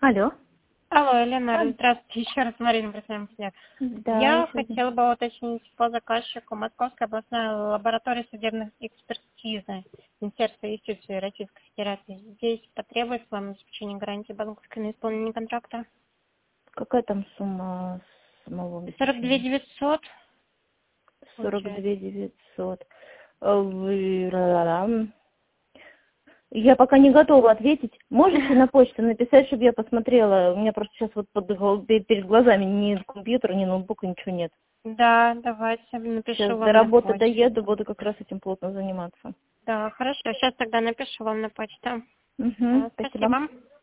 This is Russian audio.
Алло. Алло, Елена, здравствуйте. Еще раз, Марина, Брусенко. Да, Я еще один. хотела бы уточнить по заказчику Московской областной лаборатории судебных экспертизы Министерства юстиции Российской Федерации. Здесь потребуется вам обеспечение гарантии банковской на исполнение контракта? Какая там сумма самого 42 обеспечения? 900 42 получается. 900. Я пока не готова ответить. Можете на почту написать, чтобы я посмотрела? У меня просто сейчас вот перед глазами ни компьютера, ни ноутбука, ничего нет. Да, давайте напишу Сейчас до вам на работы почту. доеду, буду как раз этим плотно заниматься. Да, хорошо. Сейчас тогда напишу вам на почту. Угу, спасибо. Спасибо.